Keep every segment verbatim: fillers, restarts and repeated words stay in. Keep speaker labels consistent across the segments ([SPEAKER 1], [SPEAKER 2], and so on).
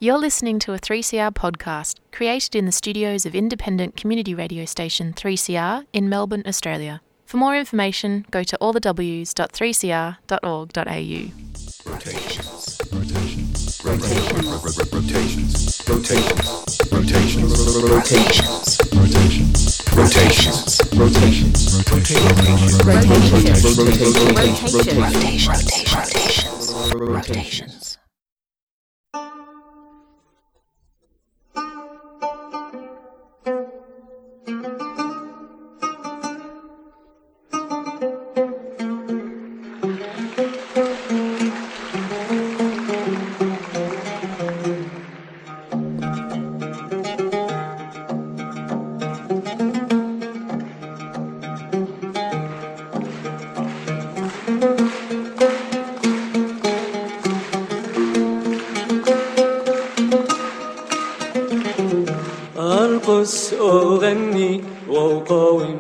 [SPEAKER 1] You're listening to a three C R podcast created in the studios of independent community radio station three C R in Melbourne, Australia. For more information, go to all the w dot three c r dot org dot a u.
[SPEAKER 2] Rotations. Rotations. Rotations. Rotations. Rotations. Rotations. Rotations. Rotations. Rotations. Rotations. Rotations. Rotations. Rotations. Rotations.
[SPEAKER 3] أرقص وأغني وأقاوم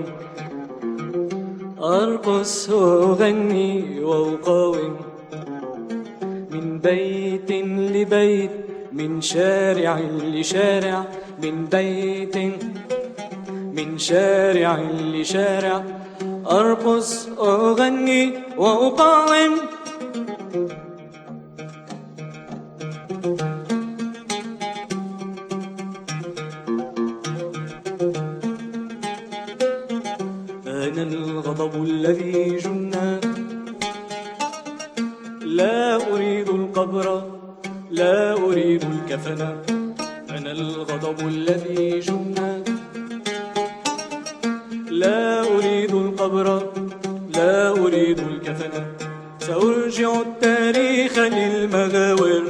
[SPEAKER 3] أرقص وأغني وأقاوم من بيت لبيت من شارع لشارع من بيت من شارع لشارع أرقص وأغني وأقاوم أنا الغضب الذي جنى لا أريد القبر لا أريد الكفن أنا الغضب الذي جنى لا أريد القبر لا أريد الكفن سأرجع التاريخ للمغاور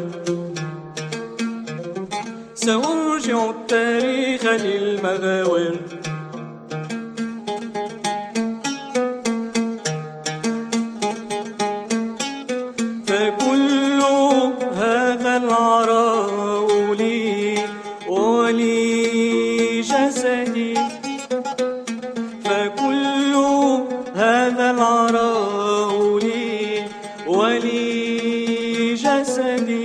[SPEAKER 3] سأرجع التاريخ للمغاور فكل هذا العراء لي ولي جسدي فكل هذا العراء لي ولي جسدي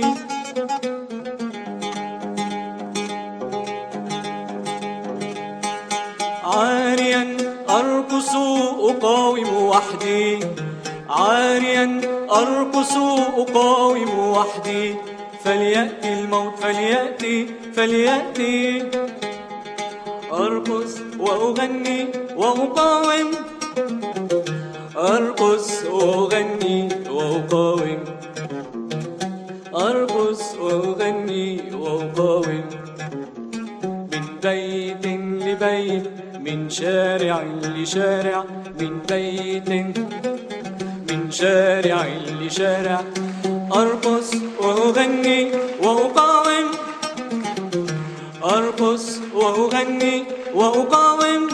[SPEAKER 3] عاريا أرقص أقاوم وحدي عاريا أرقص أقاوم وحدي فليأتي الموت فليأتي فليأتي أرقص وأغني وأقاوم أرقص وأغني وأقاوم أرقص وأغني وأقاوم من بيت لبيت من شارع لشارع من بيت من شارع لشارع أرقص وأغني وأقاوم أرقص وأغني وأقاوم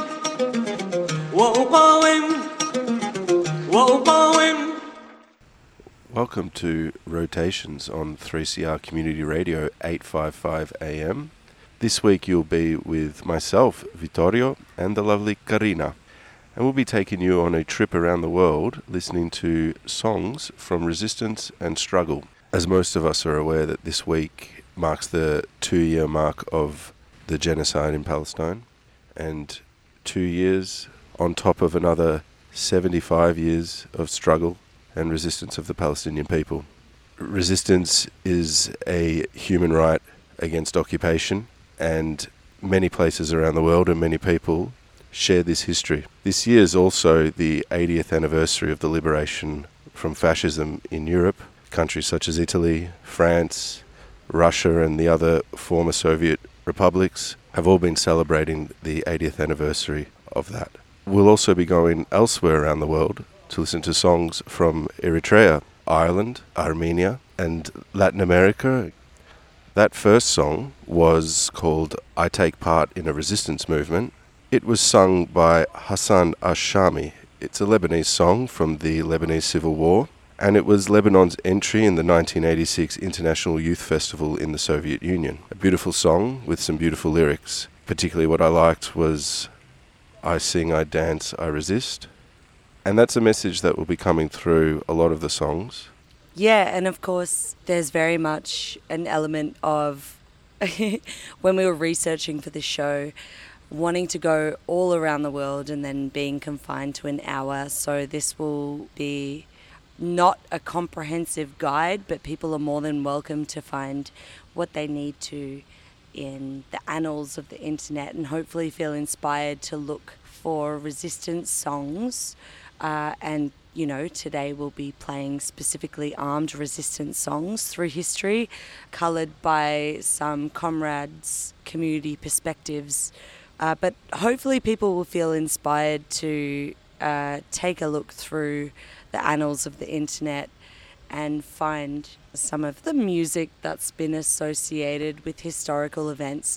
[SPEAKER 3] وأقاوم وأقاوم.
[SPEAKER 4] Welcome to Rotations on three C R Community Radio eight fifty-five A M. This week you'll be with myself, Vittorio, and the lovely Karina. And we'll be taking you on a trip around the world listening to songs from resistance and struggle. As most of us are aware that this week marks the two-year mark of the genocide in Palestine, and two years on top of another seventy-five years of struggle and resistance of the Palestinian people. Resistance is a human right against occupation, and many places around the world and many people share this history. This year is also the eightieth anniversary of the liberation from fascism in Europe. Countries such as Italy, France, Russia and the other former Soviet republics have all been celebrating the eightieth anniversary of that. We'll also be going elsewhere around the world to listen to songs from Eritrea, Ireland, Armenia and Latin America. That first song was called I Take Part in a Resistance Movement. It was sung by Hassan Ash-Shami. It's a Lebanese song from the Lebanese Civil War, and it was Lebanon's entry in the nineteen eighty-six International Youth Festival in the Soviet Union. A beautiful song with some beautiful lyrics. Particularly what I liked was I sing, I dance, I resist. And that's a message that will be coming through a lot of the songs.
[SPEAKER 5] Yeah, and of course there's very much an element of when we were researching for this show, wanting to go all around the world and then being confined to an hour. So this will be not a comprehensive guide, but people are more than welcome to find what they need to in the annals of the internet and hopefully feel inspired to look for resistance songs. Uh, and, you know, today we'll be playing specifically armed resistance songs through history, coloured by some comrades' community perspectives. Uh, but hopefully people will feel inspired to uh, take a look through the annals of the internet and find some of the music that's been associated with historical events.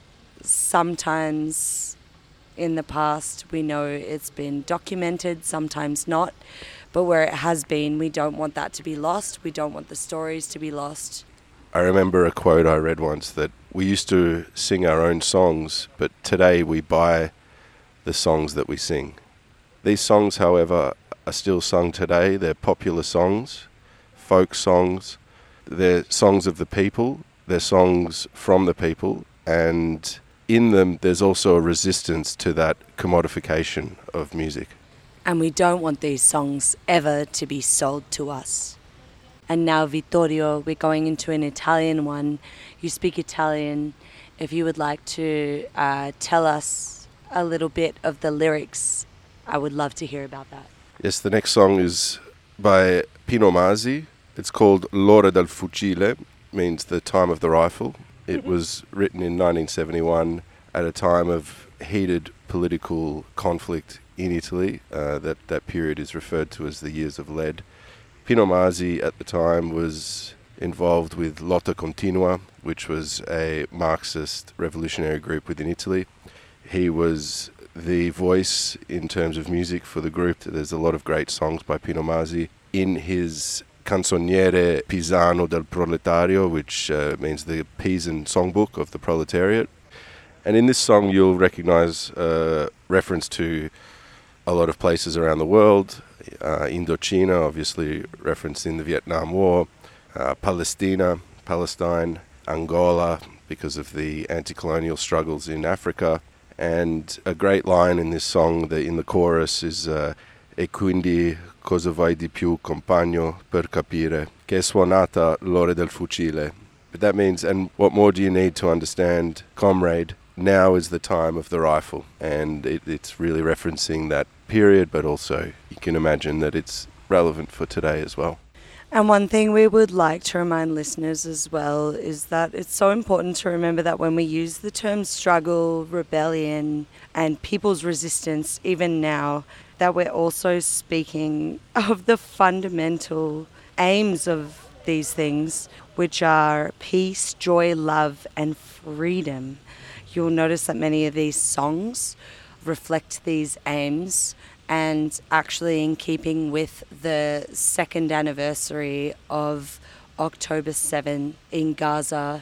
[SPEAKER 5] Sometimes in the past we know it's been documented, sometimes not, but where it has been, we don't want that to be lost. We don't want the stories to be lost.
[SPEAKER 4] I remember a quote I read once that we used to sing our own songs, but today we buy the songs that we sing. These songs, however, are still sung today. They're popular songs, folk songs. They're songs of the people. They're songs from the people. And in them, there's also a resistance to that commodification of music.
[SPEAKER 5] And we don't want these songs ever to be sold to us. And now, Vittorio, we're going into an Italian one. You speak Italian. If you would like to uh, tell us a little bit of the lyrics, I would love to hear about that.
[SPEAKER 4] Yes, the next song is by Pino Masi. It's called L'ora del fucile, means the time of the rifle. It was written in nineteen seventy-one at a time of heated political conflict in Italy. Uh, that, that period is referred to as the Years of Lead. Pino Masi at the time was involved with Lotta Continua, which was a Marxist revolutionary group within Italy. He was the voice in terms of music for the group. There's a lot of great songs by Pino Masi. In his Canzoniere Pisano del Proletario, which uh, means the Pisan songbook of the proletariat. And in this song you'll recognize uh, reference to a lot of places around the world. Uh, Indochina, obviously referenced in the Vietnam War, uh, Palestina, Palestine, Angola, because of the anti-colonial struggles in Africa. And a great line in this song, the, in the chorus, is uh, E quindi cosa vai di più, compagno, per capire che è suonata l'ora del fucile. But that means, and what more do you need to understand, comrade, now is the time of the rifle. And it, it's really referencing that period, but also you can imagine that it's relevant for today as well.
[SPEAKER 5] And one thing we would like to remind listeners as well is that it's so important to remember that when we use the term struggle, rebellion, and people's resistance, even now, that we're also speaking of the fundamental aims of these things, which are peace, joy, love, and freedom. You'll notice that many of these songs reflect these aims, and actually in keeping with the second anniversary of October seventh in Gaza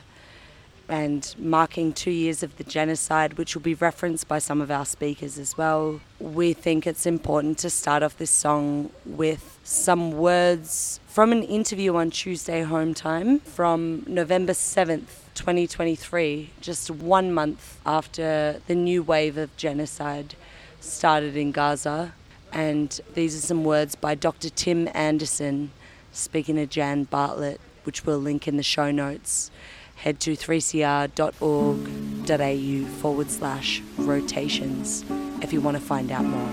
[SPEAKER 5] and marking two years of the genocide, which will be referenced by some of our speakers as well, we think it's important to start off this song with some words from an interview on Tuesday Home Time from November seventh, twenty twenty-three, just one month after the new wave of genocide started in Gaza. And these are some words by Doctor Tim Anderson speaking to Jan Bartlett, which we'll link in the show notes. Head to three c r dot org dot a u forward slash rotations if you want to find out more.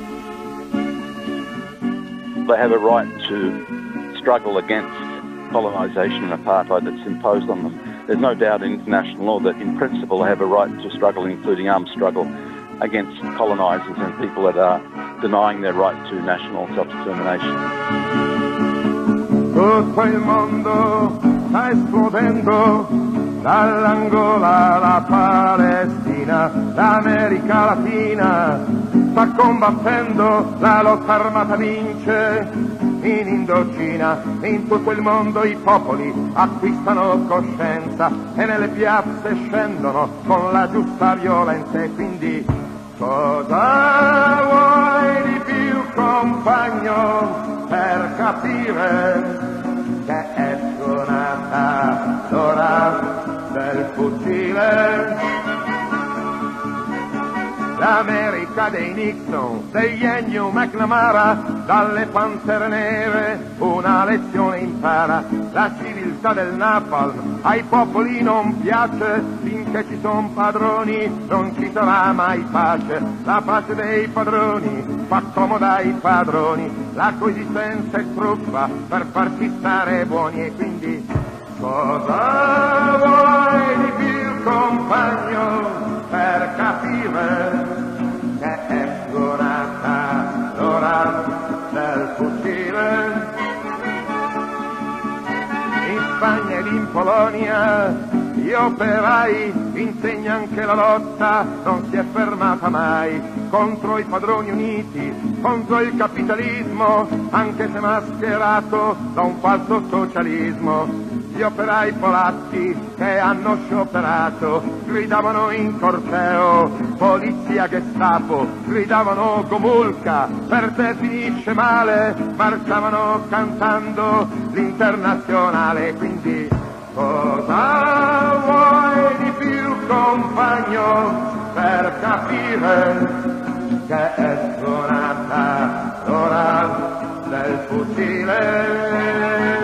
[SPEAKER 6] They have a right to struggle against colonisation and apartheid that's imposed on them. There's no doubt in international law that in principle they have a right to struggle, including armed struggle, against colonisers and people that are denying their right to national self-determination.
[SPEAKER 7] Tutto il mondo sta esplodendo, dall'Angola alla Palestina, l'America Latina sta combattendo, la lotta armata vince. In Indocina, in tutto il mondo i popoli acquistano coscienza e nelle piazze scendono con la giusta violenza. E quindi cosa vuoi di più, compagno, per capire che è suonata l'ora del fucile. L'America dei Nixon, degli Ennio McNamara, dalle pantere nere una lezione impara. La civiltà del Napalm ai popoli non piace, finché ci son padroni non ci sarà mai pace. La pace dei padroni fa comoda ai padroni, la coesistenza è truffa per farci stare buoni. E quindi cosa vuoi di più, compagno, per capire che è suonata l'ora del fucile? In Spagna ed in Polonia gli operai insegna anche la lotta, non si è fermata mai contro i padroni uniti, contro il capitalismo, anche se mascherato da un falso socialismo. Gli operai polacchi che hanno scioperato gridavano in corteo polizia Gestapo, gridavano Gomulka, per te finisce male, marciavano cantando l'Internazionale. Quindi cosa vuoi di più, compagno, per capire che è suonata l'ora del fucile?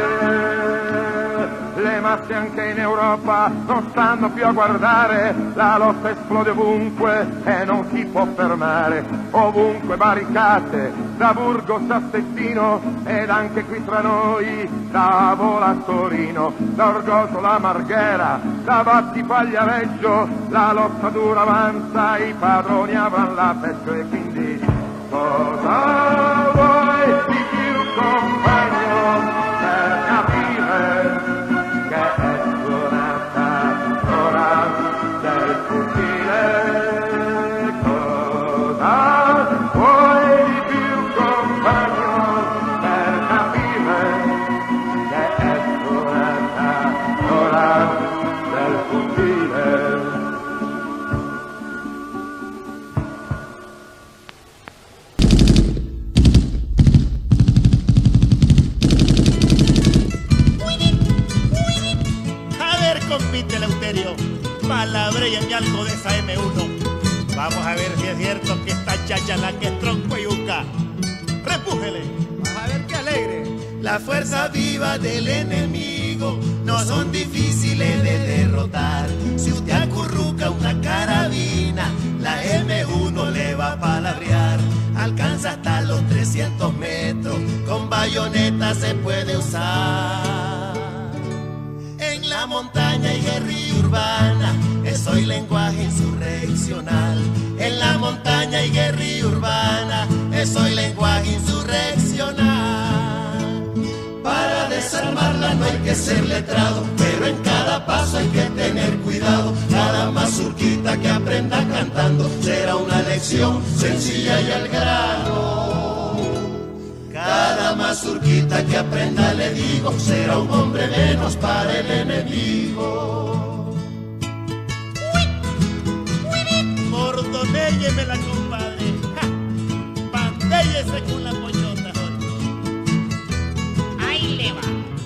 [SPEAKER 7] Le masse anche in Europa non stanno più a guardare, la lotta esplode ovunque e non si può fermare. Ovunque barricate, da Burgos a Stettino ed anche qui tra noi, da Avola a Torino, da Orgoso la Marghera, da Battipaglia a Reggio, la lotta dura avanza, i padroni avranno la peggio. E quindi cosa vuoi di più, compagno, per capire che è suonata l'ora del fucile? Cosa vuoi di più, compagno, per capire che è suonata l'ora del fucile?
[SPEAKER 8] Compite Eleuterio, palabréame algo de esa eme uno. Vamos a ver si es cierto que esta chacha la que es tronco y yuca. Repújele. Vas a ver qué alegre.
[SPEAKER 9] Las fuerzas vivas del enemigo no son difíciles de derrotar. Si usted acurruca una carabina, la eme uno le va a palabrear. Alcanza hasta los trescientos metros, con bayoneta se puede usar. En la montaña y guerrilla urbana, eso es lenguaje insurreccional. En la montaña y guerrilla urbana, eso es lenguaje insurreccional. Para desarmarla no hay que ser letrado, pero en cada paso hay que tener cuidado. Cada mazurquita que aprenda cantando será una lección sencilla y al grano. Cada mazurquita que aprenda, le digo, será un hombre menos para el enemigo.
[SPEAKER 8] Mordonéllemela, la compadre. Pandéllese con la pochota, hoy. Ahí le va.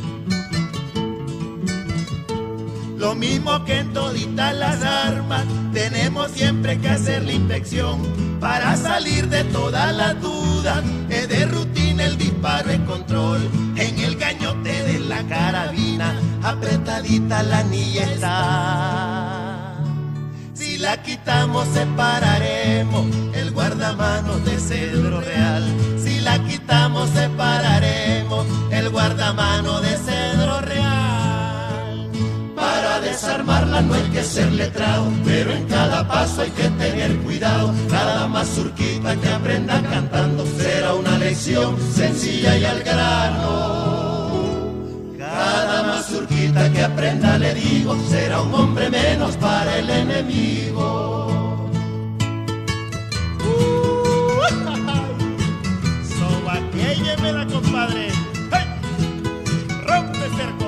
[SPEAKER 8] Lo mismo que en toditas las armas, tenemos siempre que hacer la inspección para salir de todas las dudas. Es de rutina el disparo en control, en el gañote de la carabina, apretadita la anilla está. Si la quitamos separaremos el guardamanos de cedro real. Si la quitamos separaremos el guardamano de cedro real. Para desarmarla no hay que ser letrado, pero en cada paso hay que tener cuidado. Cada mazurquita que aprenda cantando será una lección sencilla y al grano. Cada mazurquita que aprenda, le digo, será un hombre menos para el enemigo. Uh, Sobaquélleme, compadre. ¡Hey! ¡Rompe cerco!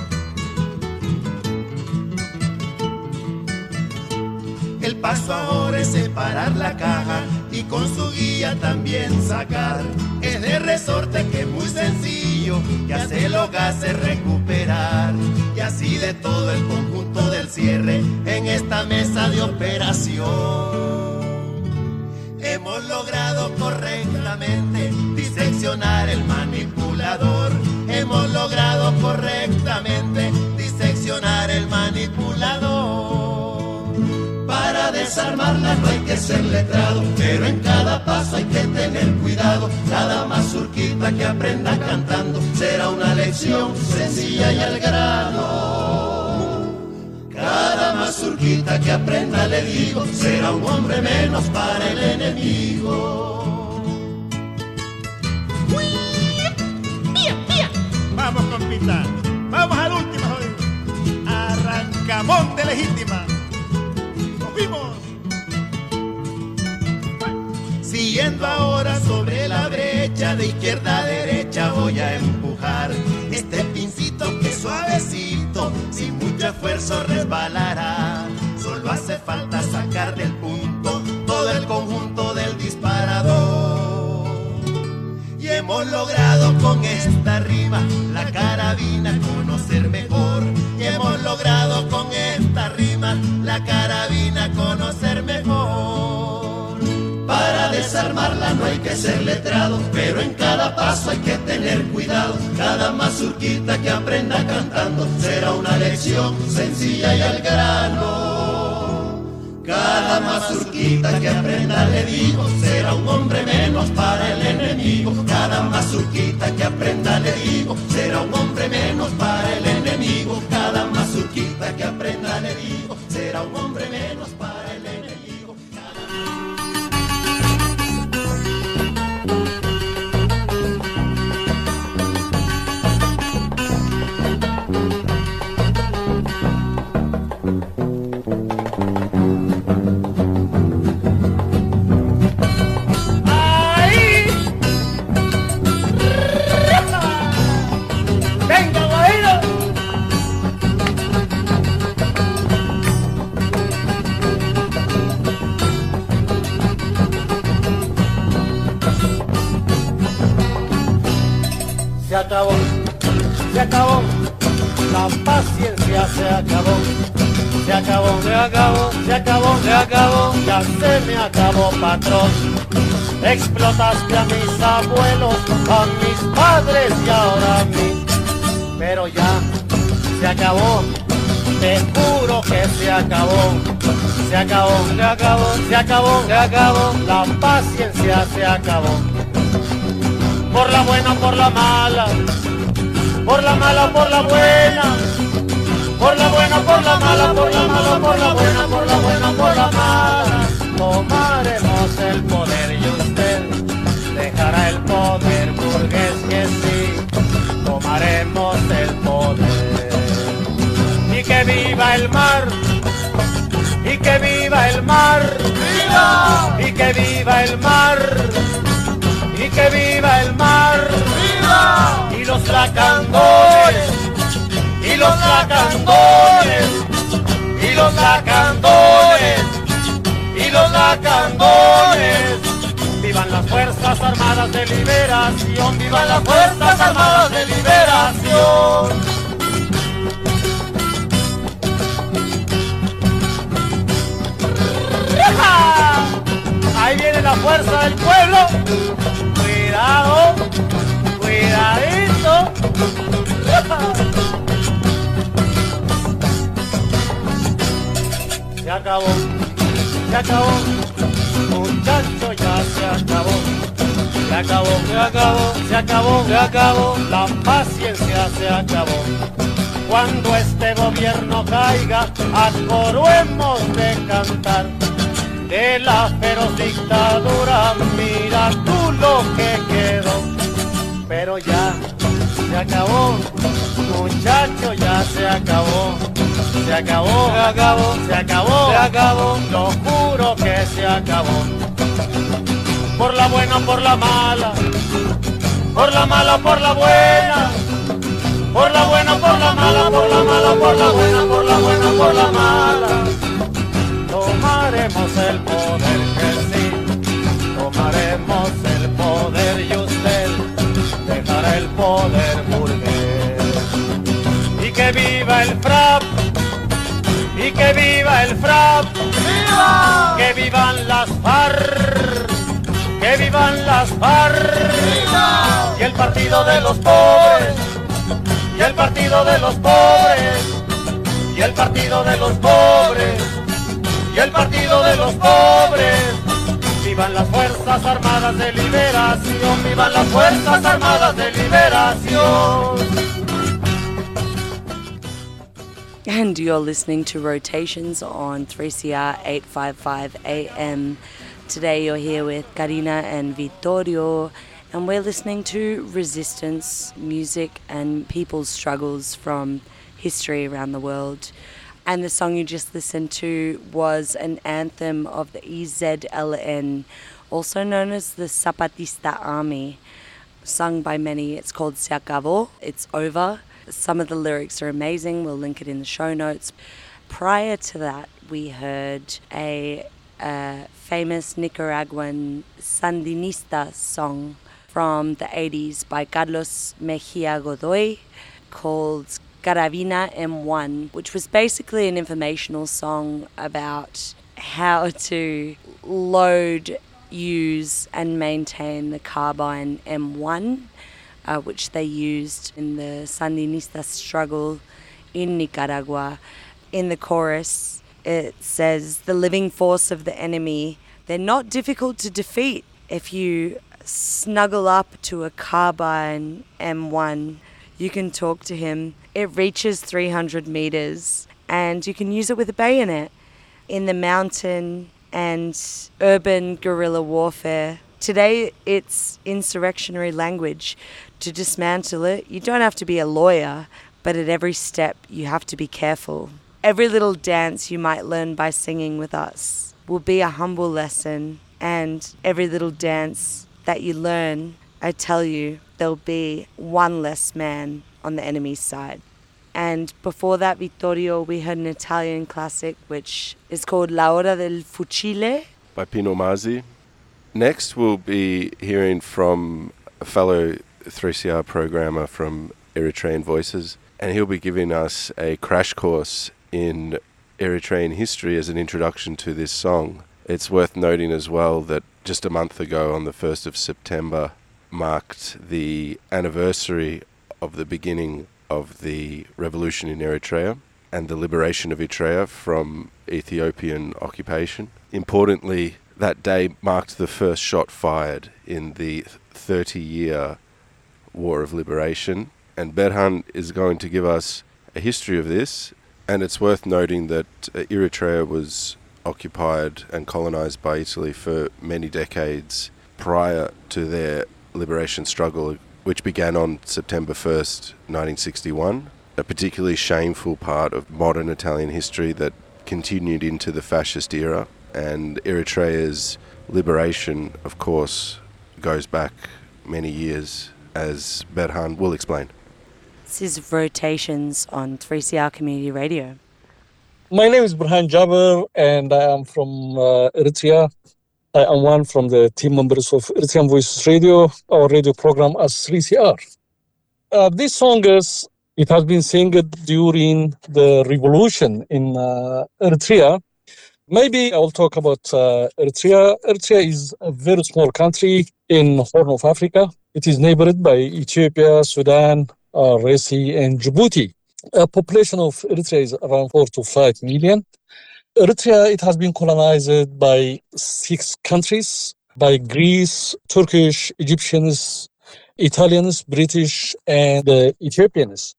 [SPEAKER 9] El paso ahora es separar la caja y con su guía también sacar. Es de resorte que es muy sencillo, que hace los gases recuperar. Y
[SPEAKER 8] así de todo el conjunto del cierre en esta mesa de operación. Hemos logrado correctamente diseccionar el manipulador. Hemos logrado correctamente diseccionar el manipulador. Para desarmarla no hay que ser letrado, pero en cada paso hay que tener cuidado. Cada mazurquita que aprenda cantando será una lección sencilla y al grano. Cada mazurquita que aprenda, le digo, será un hombre menos para el enemigo.
[SPEAKER 9] ¡Pía, pía! Vamos, compita, vamos al último, joder. Arrancamón de legítima. ¡Nos vimos!
[SPEAKER 8] Siguiendo ahora sobre la brecha, de izquierda a derecha voy a empujar este pincito que suavecito, sin mucho esfuerzo resbalará. Solo hace falta sacar del punto todo el conjunto del disparador. Y hemos logrado con esta rima la carabina conocer mejor. Y hemos logrado con esta rima la carabina conocer mejor. Para desarmarla no hay que ser letrado, pero en cada paso hay que tener cuidado. Cada mazurquita que aprenda cantando será una lección sencilla y al grano. Cada mazurquita que aprenda, le digo, será un hombre menos para el enemigo. Cada mazurquita que aprenda, le digo, será un hombre menos para el enemigo. Cada mazurquita que aprenda, le digo, será un hombre menos para el enemigo.
[SPEAKER 10] Se acabó, se acabó, la paciencia se acabó, se acabó, se acabó, se acabó, se acabó, ya se me acabó, patrón. Explotaste a mis abuelos, a mis padres y ahora a mí, pero ya se acabó, te juro que se acabó, se acabó, se acabó, se acabó, se acabó, la paciencia se acabó. Por la buena, por la mala, por la mala, por la buena, por la buena, por la mala, por la mala, por la buena, por la buena, por la mala. Tomaremos el poder y usted dejará el poder burgués, que sí, tomaremos el poder. Y que viva el mar, y que viva el mar, ¡viva! Y que viva el mar. Y que viva el mar, ¡viva! Y los lacandones, y los lacandones, y los lacandones, y los lacandones. Vivan las Fuerzas Armadas de Liberación, vivan las Fuerzas Armadas de Liberación. Ahí viene la fuerza del pueblo. Cuidado, cuidadito. Se acabó, se acabó, muchacho, ya se acabó. Se acabó, se acabó, se acabó, se acabó, la paciencia se acabó. Cuando este gobierno caiga, a coro hemos de cantar. De la feroz dictadura, mira tú lo que quedó. Pero ya se acabó, muchacho, ya se acabó. Se acabó, se acabó, se acabó, se acabó, lo juro que se acabó. Por la buena, por la mala, por la mala, por la buena, por la buena, por la mala, por la mala, por la buena, por la buena, por la mala. Tomaremos el poder, que sí, tomaremos el poder y usted dejará el poder burgués. Y que viva viva el FRAP y que viva el FRAP. ¡Viva! Que vivan las FARC, que vivan las FARC. ¡Viva! Y el partido de los pobres, y el partido de los pobres, y el partido de los pobres, y el partido de los pobres. Vivan las Fuerzas Armadas de Liberación, vivan las Fuerzas Armadas de Liberación.
[SPEAKER 5] And you're listening to Rotations on three C R eight fifty-five A M. Today you're here with Karina and Vittorio, and we're listening to resistance, music and people's struggles from history around the world. And the song you just listened to was an anthem of the E Z L N, also known as the Zapatista Army, sung by many. It's called Se Acabó, it's over. Some of the lyrics are amazing. We'll link it in the show notes. Prior to that, we heard a, a famous Nicaraguan Sandinista song from the eighties by Carlos Mejia Godoy called Carabina M one, which was basically an informational song about how to load, use and maintain the carbine M one. Uh, which they used in the Sandinista struggle in Nicaragua. In the chorus, it says, "The living force of the enemy, they're not difficult to defeat. If you snuggle up to a carbine M one, you can talk to him. It reaches three hundred meters and you can use it with a bayonet. In the mountain and urban guerrilla warfare, today it's insurrectionary language. To dismantle it, you don't have to be a lawyer, but at every step you have to be careful. Every little dance you might learn by singing with us will be a humble lesson, and every little dance that you learn, I tell you, there'll be one less man on the enemy's side." And before that, Vittorio, we heard an Italian classic which is called La Hora del Fucile
[SPEAKER 4] by Pino Masi. Next, we'll be hearing from a fellow three C R programmer from Eritrean Voices, and he'll be giving us a crash course in Eritrean history as an introduction to this song. It's worth noting as well that just a month ago, on the first of September, marked the anniversary of the beginning of the revolution in Eritrea and the liberation of Eritrea from Ethiopian occupation. Importantly, that day marked the first shot fired in the thirty-year War of Liberation, and Berhan is going to give us a history of this. And it's worth noting that Eritrea was occupied and colonized by Italy for many decades prior to their liberation struggle, which began on September first, nineteen sixty-one, a particularly shameful part of modern Italian history that continued into the fascist era. And Eritrea's liberation, of course, goes back many years, as Berhan will explain.
[SPEAKER 5] This is Rotations on three C R Community Radio.
[SPEAKER 11] My name is Burhan Jaber, and I am from uh, Eritrea. I am one from the team members of Eritrean Voices Radio, our radio program as three C R. Uh, this song is, it has been sung during the revolution in uh, Eritrea. Maybe I will talk about uh, Eritrea. Eritrea is a very small country in the Horn of Africa. It is neighbored by Ethiopia, Sudan, uh, Red Sea, and Djibouti. A population of Eritrea is around four to five million. Eritrea, it has been colonized by six countries, by Greece, Turkish, Egyptians, Italians, British, and uh, Ethiopians.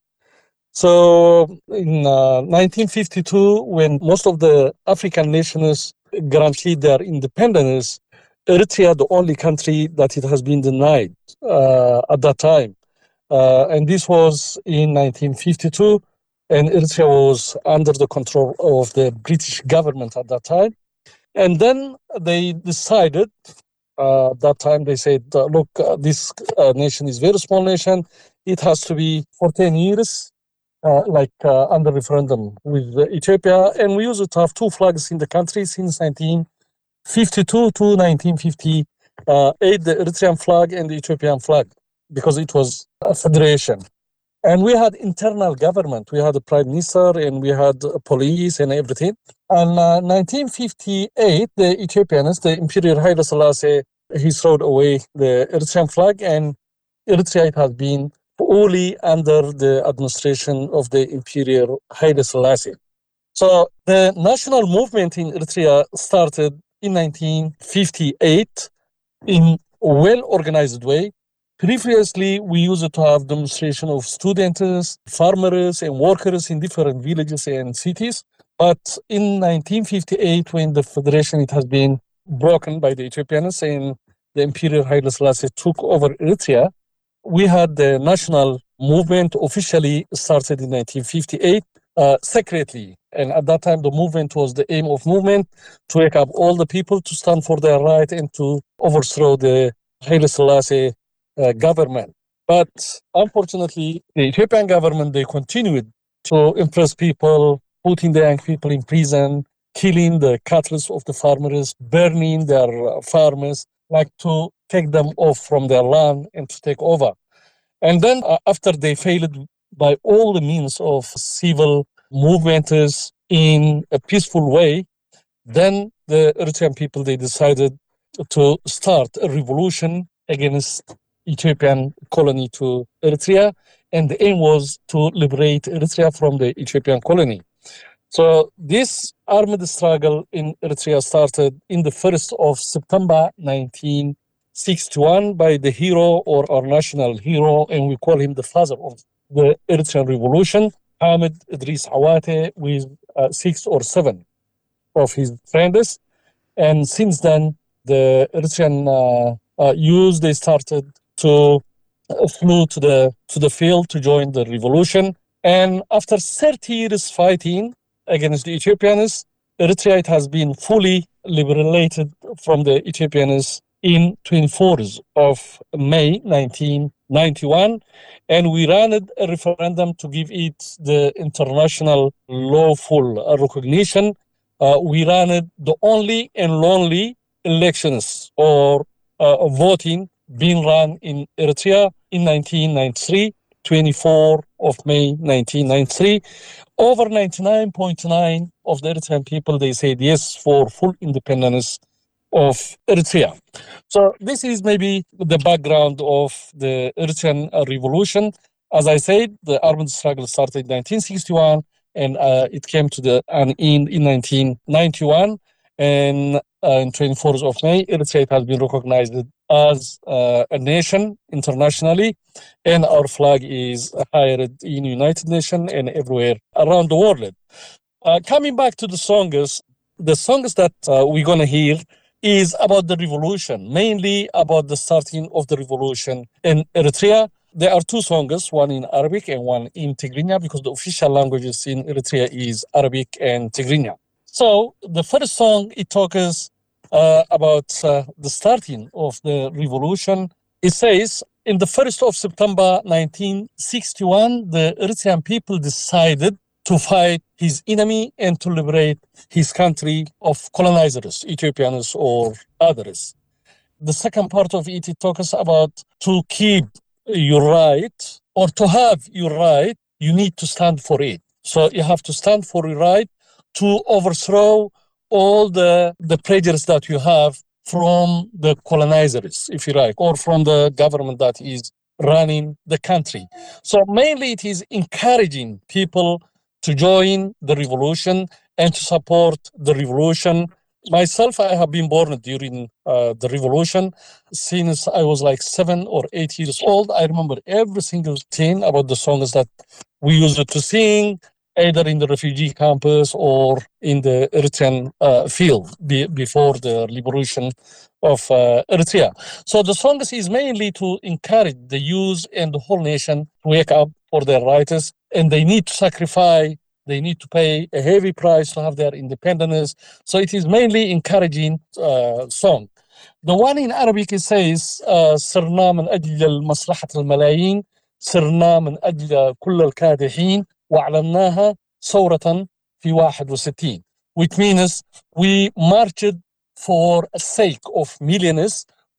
[SPEAKER 11] So in uh, nineteen fifty-two, when most of the African nations guaranteed their independence, Eritrea, the only country that it has been denied uh, at that time. Uh, and this was in nineteen fifty-two, and Eritrea was under the control of the British government at that time. And then they decided, uh, at that time they said, uh, look, uh, this uh, nation is a very small nation. It has to be for ten years. Uh, like uh, under referendum with uh, Ethiopia, and we used to have two flags in the country since nineteen fifty-two to nineteen fifty-eight, the Eritrean flag and the Ethiopian flag, because it was a federation. And we had internal government. We had a prime minister and we had a police and everything. And uh, nineteen fifty-eight, the Ethiopians, the Imperial Haile Selassie, he threw away the Eritrean flag, and Eritrea has been fully under the administration of the Imperial Haile Selassie. So the national movement in Eritrea started in nineteen fifty-eight in a well-organized way. Previously, we used to have demonstration of students, farmers, and workers in different villages and cities. But in nineteen fifty-eight, when the federation it has been broken by the Ethiopians and the Imperial Haile Selassie took over Eritrea, we had the national movement officially started in nineteen fifty-eight, uh, secretly. And at that time, the movement was the aim of movement to wake up all the people to stand for their right and to overthrow the Haile Selassie uh, government. But unfortunately, the Ethiopian government, they continued to impress people, putting the young people in prison, killing the cattle of the farmers, burning their uh, farmers, like to take them off from their land and to take over. And then uh, after they failed by all the means of civil movements in a peaceful way, then the Eritrean people, they decided to start a revolution against Ethiopian colony to Eritrea. And the aim was to liberate Eritrea from the Ethiopian colony. So this armed struggle in Eritrea started in the first of September nineteen sixty-one by the hero or our national hero, and we call him the father of the Eritrean revolution, Ahmed Idris Awate, with uh, six or seven of his friends. And since then, the Eritrean uh, uh, youth, they started to uh, flew to the to the field to join the revolution. And after thirty years fighting against the Ethiopians, Eritrea it has been fully liberated from the Ethiopians in twenty-fourth of May nineteen ninety-one, and we ran a referendum to give it the international lawful recognition. Uh, we ran it the only and only elections or uh, voting being run in Eritrea in nineteen ninety-three, twenty-fourth of May nineteen ninety-three. Over ninety-nine point nine of the Eritrean people, they said yes for full independence of Eritrea. So this is maybe the background of the Eritrean revolution. As I said, the armed struggle started in nineteen sixty-one, and uh, it came to the an end in nineteen ninety-one. And uh, on twenty-fourth of May, Eritrea has been recognized as uh, a nation internationally, and our flag is hired in United Nations and everywhere around the world. Uh, coming back to the songs, the songs that uh, we're going to hear is about the revolution, mainly about the starting of the revolution in Eritrea. There are two songs, one in Arabic and one in Tigrinya, because the official languages in Eritrea is Arabic and Tigrinya. So the first song, it talks uh, about uh, the starting of the revolution. It says, in the first of September nineteen sixty-one, the Eritrean people decided to fight his enemy and to liberate his country of colonizers, Ethiopians or others. The second part of it, it talks about to keep your right or to have your right, you need to stand for it. So you have to stand for your right to overthrow all the, the prejudice that you have from the colonizers, if you like, or from the government that is running the country. So mainly it is encouraging people to join the revolution and to support the revolution. Myself, I have been born during uh, the revolution. Since I was like seven or eight years old, I remember every single thing about the songs that we used to sing, either in the refugee campus or in the Eritrean uh, field be, before the liberation of uh, Eritrea. So the song is mainly to encourage the youth and the whole nation to wake up for their rights, and they need to sacrifice, they need to pay a heavy price to have their independence. So it is mainly encouraging uh, song. The one in Arabic, it says, صرنا من أجل مصلحة الملايين صرنا من أجل كل الكادحين وأعلناها ثورة في واحد وستين, which means we marched for the sake of millions,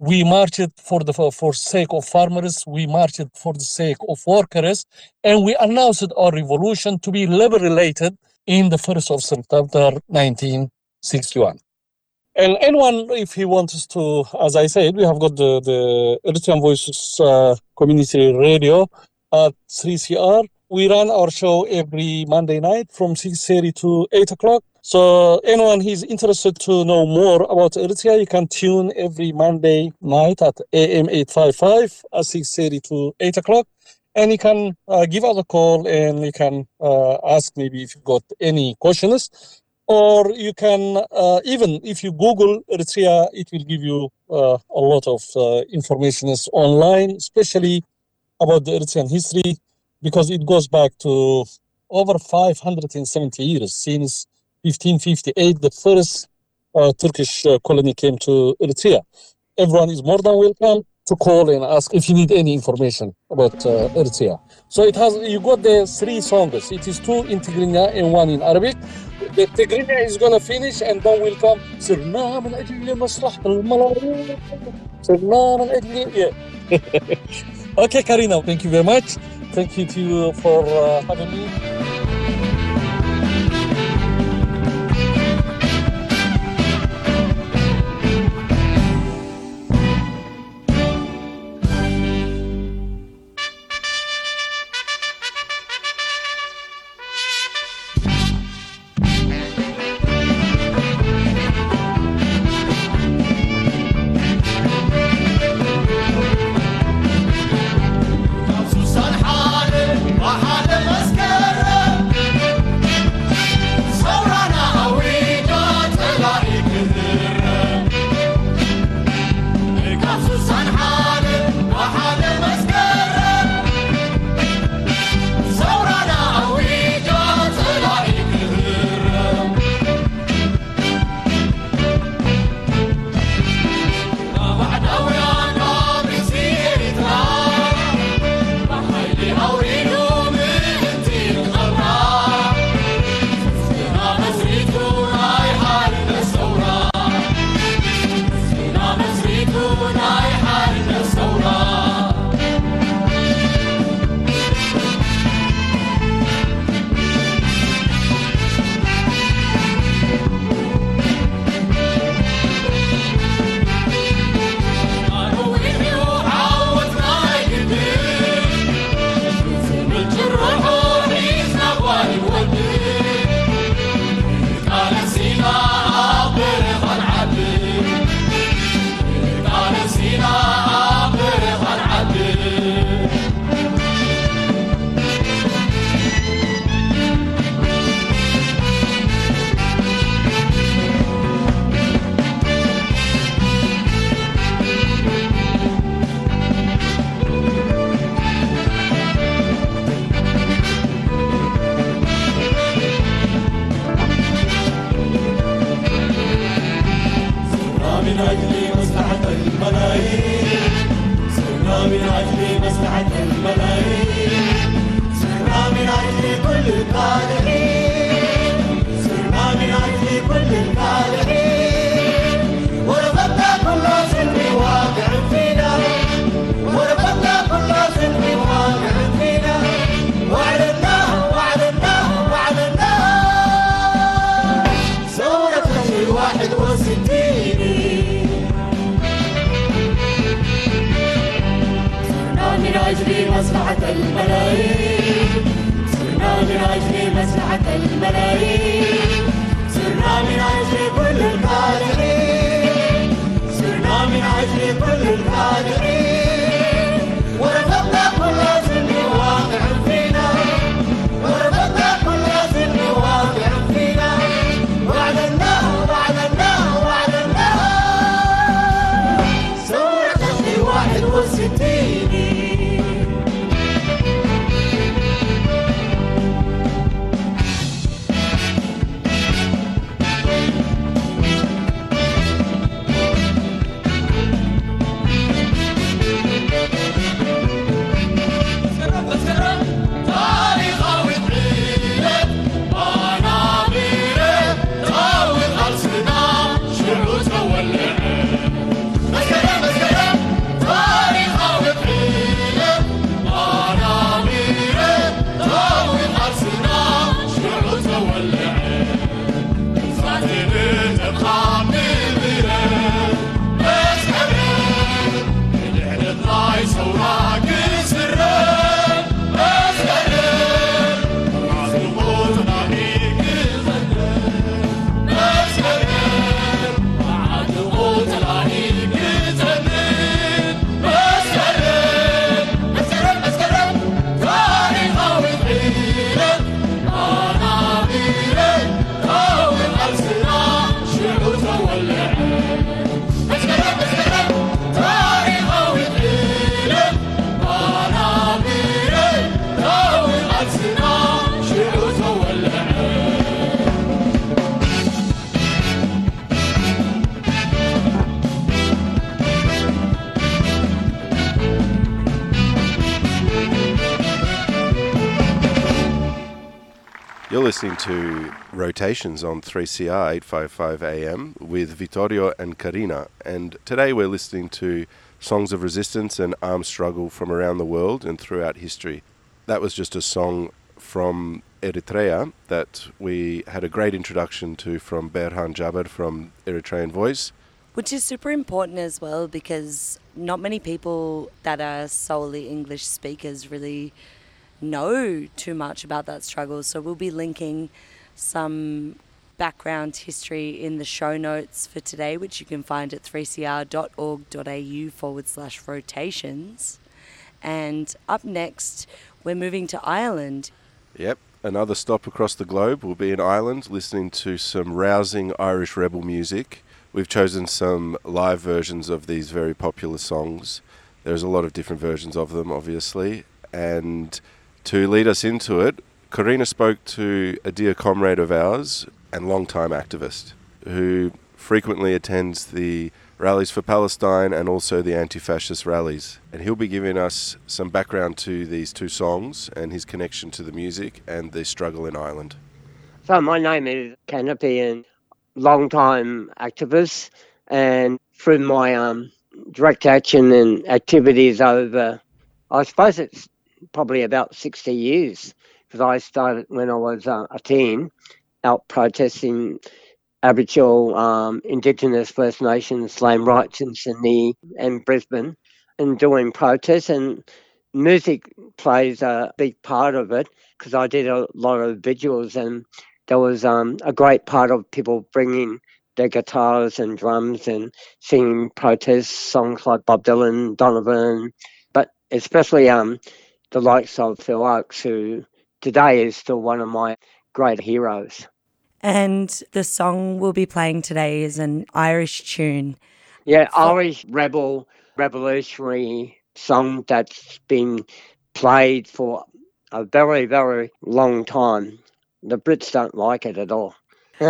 [SPEAKER 11] we marched for the for, for sake of farmers, we marched for the sake of workers, and we announced our revolution to be liberated in the first of September nineteen sixty-one. And anyone, if he wants to, as I said, we have got the, the Eritrean Voices uh, community radio at three C R. We run our show every Monday night from six thirty to eight o'clock. So anyone who's interested to know more about Eritrea, you can tune every Monday night at A M eight fifty-five at six thirty to eight o'clock. And you can uh, give us a call and you can uh, ask maybe if you've got any questions. Or you can, uh, even if you Google Eritrea, it will give you uh, a lot of uh, information online, especially about the Eritrean history, because it goes back to over five hundred seventy years, since fifteen fifty-eight, the first uh, Turkish uh, colony came to Eritrea. Everyone is more than welcome to call and ask if you need any information about uh, Eritrea. So it has, you got the three songs. It is two in Tigrinya and one in Arabic. The Tigrinya is going to finish and then will come صرنا من أجل مصلحة الملايين صرنا من أجل yeah. Okay, Karina, thank you very much. Thank you to you for uh, having me.
[SPEAKER 4] listening to Rotations on three C R eight fifty-five A M with Vittorio and Karina, and today we're listening to songs of resistance and armed struggle from around the world and throughout history. That was just a song from Eritrea that we had a great introduction to from Berhan Jaber from Eritrean Voice.
[SPEAKER 5] Which is super important as well, because not many people that are solely English speakers really know too much about that struggle. So we'll be linking some background history in the show notes for today, which you can find at three c r dot org dot a u forward slash rotations. And up next, we're moving to Ireland.
[SPEAKER 4] Yep, another stop across the globe. We'll be in Ireland listening to some rousing Irish rebel music. We've chosen some live versions of these very popular songs. There's a lot of different versions of them, obviously. And to lead us into it, Karina spoke to a dear comrade of ours and long-time activist who frequently attends the rallies for Palestine and also the anti-fascist rallies. And he'll be giving us some background to these two songs and his connection to the music and the struggle in Ireland.
[SPEAKER 12] So my name is Canopy, and long-time activist, and through my um, direct action and activities over, I suppose it's probably about sixty years, because I started when I was uh, a teen, out protesting Aboriginal, um, Indigenous, First Nations land rights in Sydney and Brisbane, and doing protests, and music plays a big part of it, because I did a lot of vigils, and there was um, a great part of people bringing their guitars and drums and singing protest songs like Bob Dylan, Donovan, but especially um, the likes of Phil Oakes, who today is still one of my great heroes.
[SPEAKER 5] And the song we'll be playing today is an Irish tune.
[SPEAKER 12] Yeah, Irish rebel, revolutionary song that's been played for a very, very long time. The Brits don't like it at all.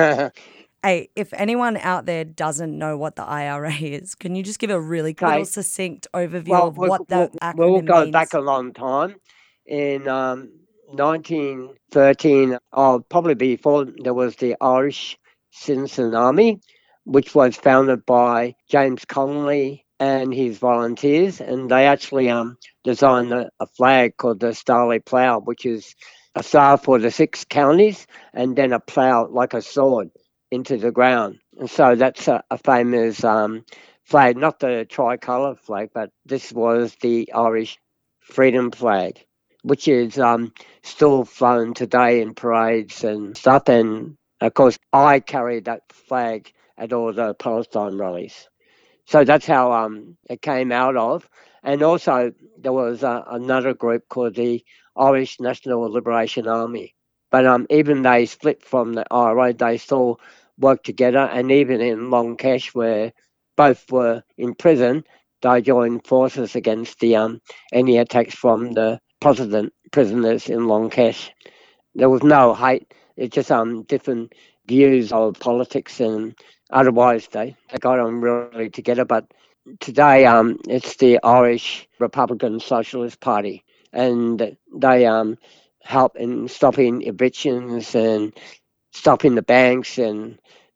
[SPEAKER 5] Hey, if anyone out there doesn't know what the I R A is, can you just give a really okay. little succinct overview well, of what we'll, that acronym
[SPEAKER 12] we'll go
[SPEAKER 5] means?
[SPEAKER 12] Back a long time. In um, nineteen thirteen, oh, probably before, there was the Irish Citizen Army, which was founded by James Connolly and his volunteers, and they actually um, designed a, a flag called the Starley Plough, which is a star for the six counties, and then a plough like a sword into the ground. And so that's a, a famous um, flag, not the tricolour flag, but this was the Irish freedom flag, which is um, still flown today in parades and stuff. And of course, I carried that flag at all the Palestine rallies. So that's how um, it came out of. And also there was uh, another group called the Irish National Liberation Army. But um, even they split from the I R A, they still worked together. And even in Long Kesh, where both were in prison, they joined forces against the um, any attacks from the Protestant prisoners in Long Kesh. There was no hate. It's just um, different views of politics, and otherwise they, they got on really together. But today um, it's the Irish Republican Socialist Party, and they um, help in stopping evictions and stopping the banks. And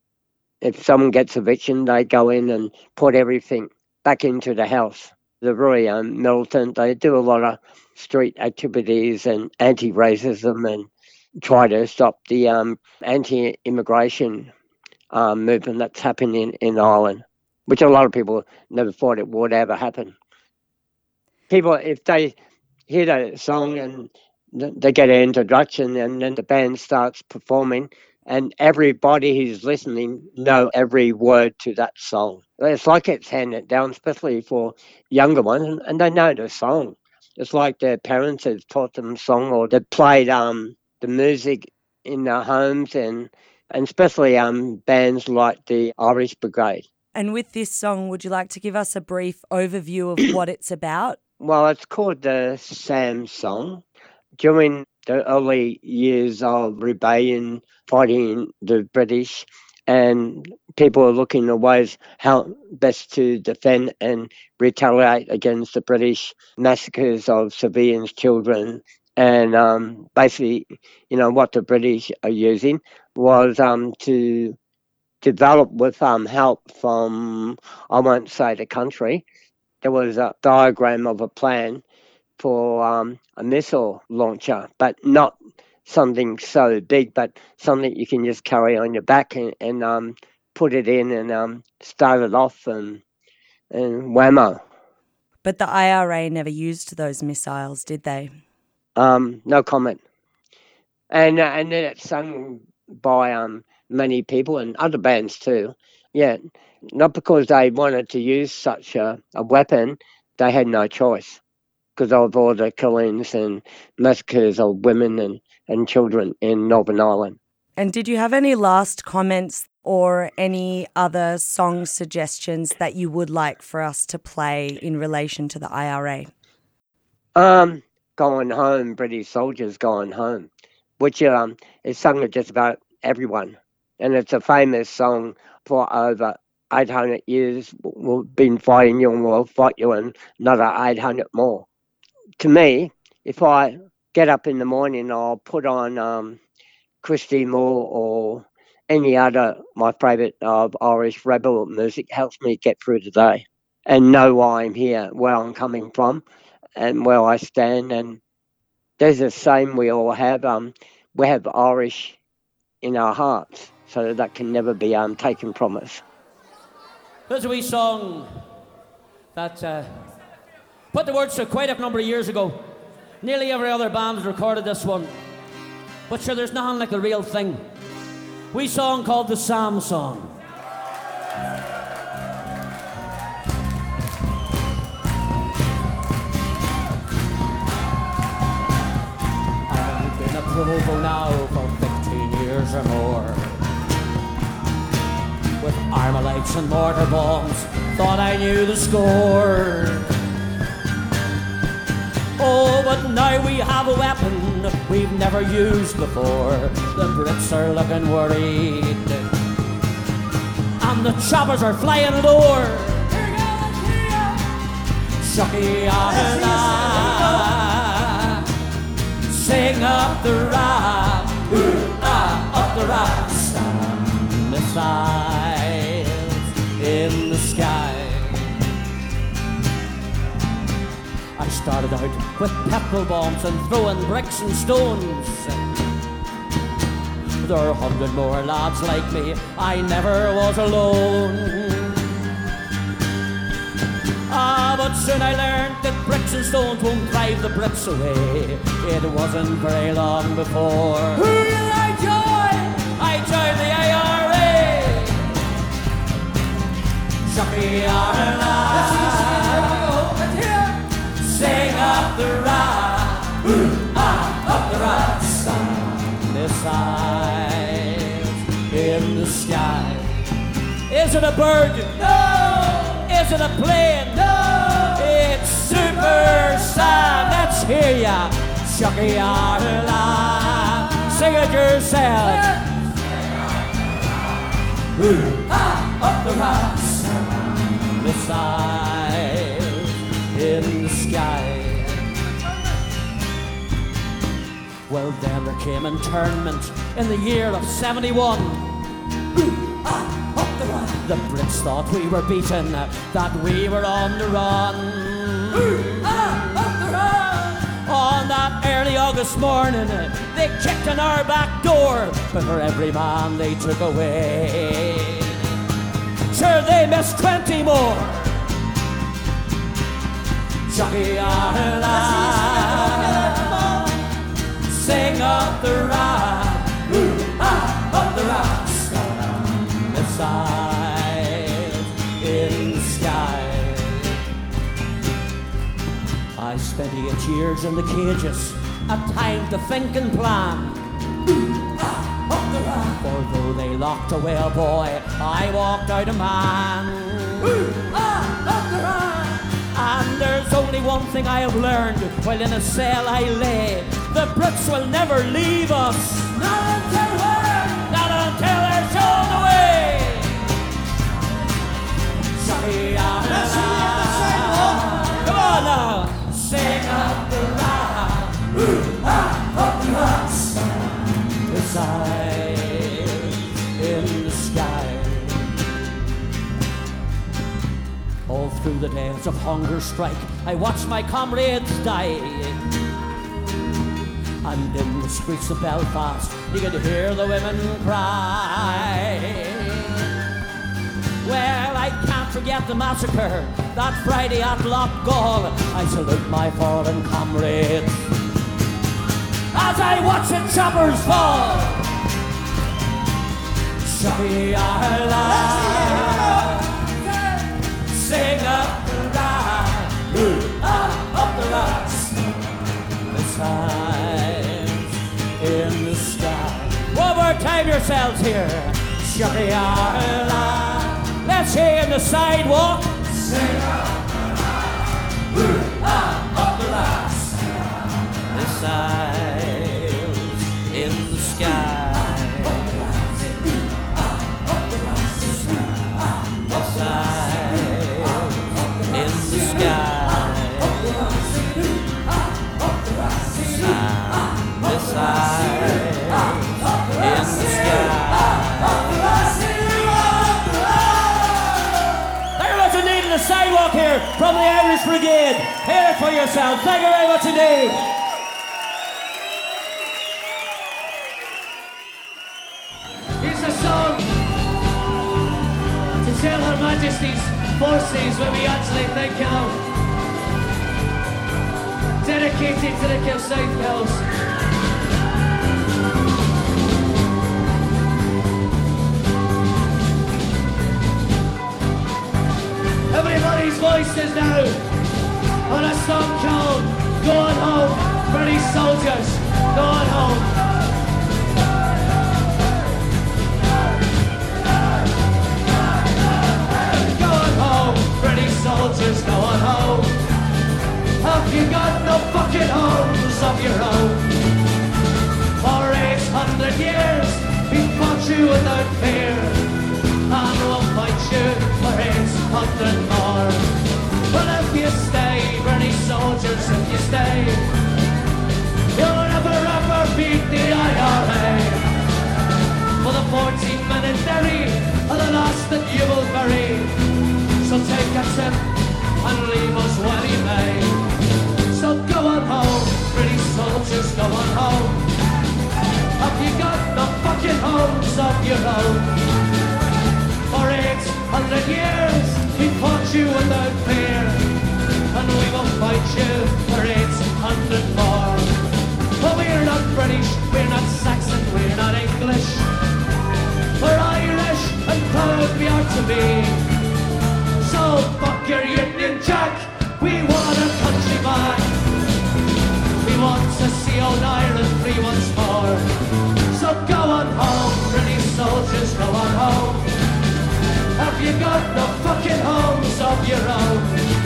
[SPEAKER 12] if someone gets eviction, they go in and put everything back into the house. They're very um, militant. They do a lot of street activities and anti-racism, and try to stop the um, anti-immigration um, movement that's happening in, in Ireland, which a lot of people never thought it would ever happen. People, if they hear the song and they get an introduction, and then the band starts performing, and everybody who's listening know every word to that song. It's like it's handed down, especially for younger ones, and they know the song. It's like their parents have taught them the song, or they played um, the music in their homes, and, and especially um, bands like the Irish Brigade.
[SPEAKER 5] And with this song, would you like to give us a brief overview of what it's about?
[SPEAKER 12] Well, it's called the Sam Song. During the early years of rebellion, fighting the British, and people are looking at ways how best to defend and retaliate against the British massacres of civilians, children, And um, basically, you know, what the British are using was um, to develop with um, help from, I won't say the country, there was a diagram of a plan for um, a missile launcher, but not something so big, but something you can just carry on your back and, and um, put it in and um, start it off and, and whammo.
[SPEAKER 5] But the I R A never used those missiles, did they?
[SPEAKER 12] Um, no comment. And uh, and then it's sung by um, many people and other bands too. Yeah, not because they wanted to use such a, a weapon, they had no choice because of all the killings and massacres of women and, and children in Northern Ireland.
[SPEAKER 5] And did you have any last comments or any other song suggestions that you would like for us to play in relation to the I R A?
[SPEAKER 12] Um, Going Home, British Soldiers Going Home, which um, is sung to just about everyone. And it's a famous song for over eight hundred years. We've been fighting you and we'll fight you and another eight hundred more. To me, if I get up in the morning, I'll put on um, Christy Moore or any other, my favourite uh, Irish rebel music, helps me get through the day and know why I'm here, where I'm coming from and where I stand. And there's the same we all have. Um, we have Irish in our hearts, so that can never be um, taken from us.
[SPEAKER 13] There's a wee song that uh, put the words to quite a number of years ago. Nearly every other band has recorded this one. But sure, there's nothing like the real thing. Wee song called the Sam Song. I've been a provo now for fifteen years or more. With Armalites and mortar bombs, thought I knew the score. Oh, but now we have a weapon we've never used before. The Brits are looking worried, and the choppers are flying lower. Shucky Arla, sing up the rap, ooh, ah, up the rap. Stand missiles in the sky. I started out with petrol bombs and throwing bricks and stones. There are a hundred more lads like me, I never was alone. Ah, but soon I learned that bricks and stones won't drive the Brits away. It wasn't very long before. Who did I join? I joined the I R A. Shucky Arla, sing up the rap, ooh, ah, up the rap. Sun missiles in the sky. Is it a bird? No. Is it a plane? No. It's Super Sam. Let's hear ya. Shucky Arla, sing it yourself. Ooh, ah, up the rap. Sun missiles in the sky. Well, then there came internment in the year of seventy-one. Ooh, ah, up the run. The Brits thought we were beaten, that we were on the run. Ooh, ah, up the run. On that early August morning, they kicked in our back door, but for every man they took away, sure they missed twenty more. Shucky Arla, sing up the rap, ooh, ah, up the rap. Stand missiles in the sky. I spent eight years in the cages, a time to think and plan. Ooh, ah, up the rap. Although they locked away a boy, I walked out a man. Ooh, ah, up the rap. And there's only one thing I have learned while in a cell I lay: the Brits will never leave us. Not until when? Not until they're shown away. Shucky Arla, come on now, sing up the rap, ooh, through the days of hunger strike, I watched my comrades die. And in the streets of Belfast, you could hear the women cry. Well, I can't forget the massacre that Friday at Lochgall. I salute my fallen comrades as I watch the choppers fall. Shawty our lad, sing up the ride, up, up the rocks, the signs in the sky. One more time yourselves here. Shawty our lad, let's hear in the sidewalk. Sing up the ride, up, up the rocks, the signs in the sky. The sidewalk here from the Irish Brigade. Hear it for yourself. Thank you very much indeed.
[SPEAKER 14] Here's a song to tell Her Majesty's forces when we actually think of. Dedicated to the Kilsyth Girls. Everybody's voices now on a song called Going Home for these soldiers. Going home. Going home for these soldiers. Going home. Have you got no fucking homes of your own? For eight hundred years we fought you without fear, and we'll fight you for eight hundred more. Well, if you stay, British soldiers, if you stay, you'll never ever beat the I R A. For the fourteen men in Derry are the last that you will bury. So take a tip and leave us when he may. So go on home, British soldiers, go on home. Have you got no fucking homes of your own? For eight hundred years we fought you without fear, and we will fight you for eight hundred more. But we're not British, we're not Saxon, we're not English. We're Irish and proud we are to be. So fuck your Union Jack, we want our country back. We want to see old Ireland free once more. So go on home, British soldiers, go on home. Have you got no fucking homes of your own?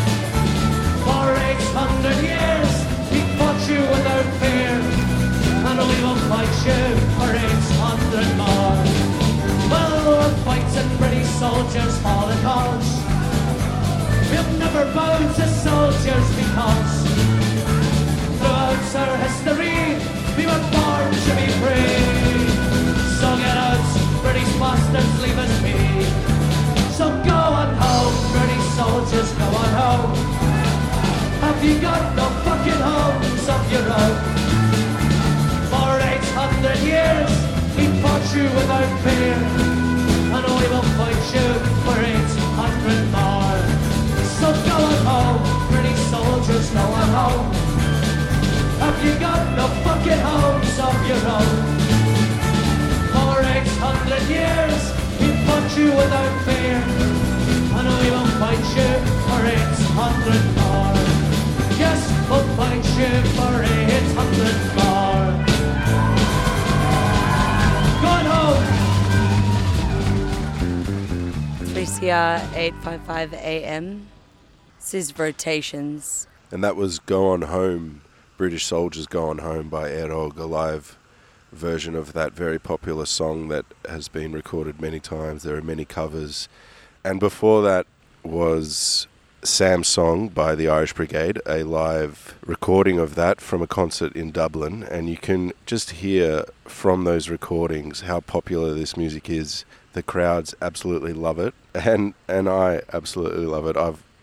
[SPEAKER 14] For eight hundred years we fought you without fear, and we will fight you for eight hundred more. Well, we're fighting British soldiers for the cause. We've never bowed to soldiers because throughout our history we were born to be free. So get out, British bastards, leave us be. So go on home, British soldiers, go on home. Have you got no fucking homes of your own? For eight hundred years we fought you without fear, and we will fight you for eight hundred more. So go on home, British soldiers, go on home. Have you got no fucking homes of your own? For eight hundred years we fought you without fear, and we will fight you for eight hundred more. Yes, we'll fight you for eight hundred more. Going home.
[SPEAKER 5] three C R eight fifty-five A M. This is Rotations.
[SPEAKER 4] And that was Go On Home, British Soldiers Go On Home by Erog, a live version of that very popular song that has been recorded many times. There are many covers. And before that was Sam's Song by the Irish Brigade, a live recording of that from a concert in Dublin. And you can just hear from those recordings how popular this music is. The crowds absolutely love it, and and I absolutely love it. I've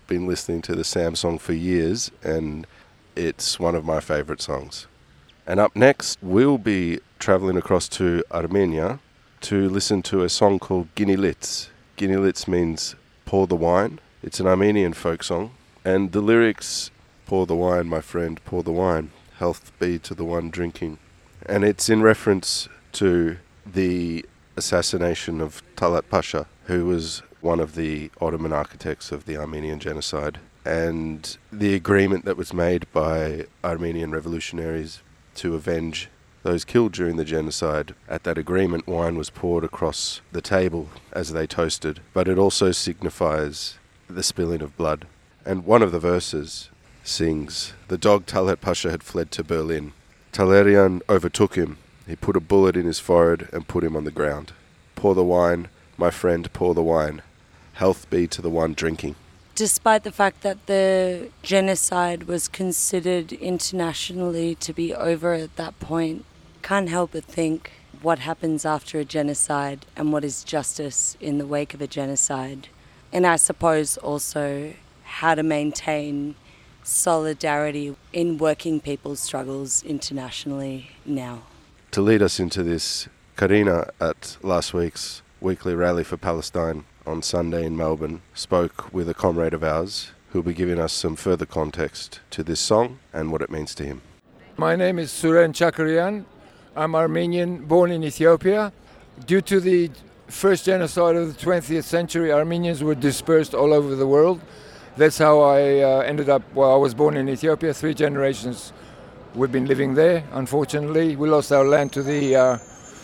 [SPEAKER 4] been listening to the Sam song for years, and it's one of my favourite songs. And up next, we'll be travelling across to Armenia to listen to a song called Ginilits. Ginilits means pour the wine. It's an Armenian folk song. And the lyrics, pour the wine, my friend, pour the wine. Health be to the one drinking. And it's in reference to the assassination of Talat Pasha, who was one of the Ottoman architects of the Armenian genocide, and the agreement that was made by Armenian revolutionaries to avenge those killed during the genocide. At that agreement, wine was poured across the table as they toasted, but it also signifies the spilling of blood. And one of the verses sings, "The dog Talat Pasha had fled to Berlin. Talleyrand overtook him. He put a bullet in his forehead and put him on the ground. Pour the wine, my friend, pour the wine. Health be to the one drinking."
[SPEAKER 5] Despite the fact that the genocide was considered internationally to be over at that point, can't help but think what happens after a genocide and what is justice in the wake of a genocide. And I suppose also how to maintain solidarity in working people's struggles internationally now.
[SPEAKER 4] To lead us into this, Karina at last week's weekly rally for Palestine on Sunday in Melbourne spoke with a comrade of ours who will be giving us some further context to this song and what it means to him.
[SPEAKER 15] My name is Suren Chakarian. I'm Armenian, born in Ethiopia. Due to the first genocide of the twentieth century, Armenians were dispersed all over the world. That's how I uh, ended up, well, I was born in Ethiopia. Three generations we've been living there, unfortunately. We lost our land to the uh,